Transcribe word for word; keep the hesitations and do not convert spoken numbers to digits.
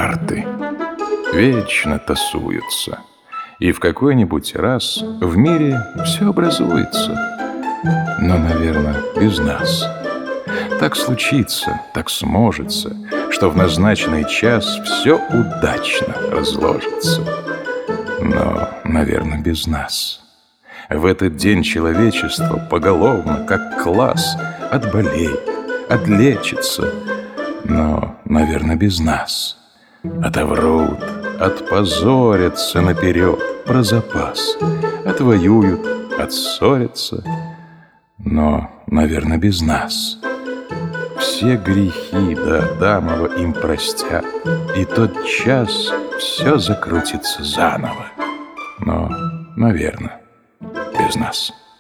карты вечно тасуются, и в какой-нибудь раз в мире все образуется. Но, наверное, без нас. Так случится, так сможется, что в назначенный час все удачно разложится. Но, наверное, без нас. В этот день человечество поголовно, как класс, отболеет, отлечится. Но, наверное, без нас. Отоврут, отпозорятся наперед про запас, отвоюют, отссорятся. Но, наверное, без нас. Все грехи до Адамова им простят, и тот час все закрутится заново. Но, наверное, без нас.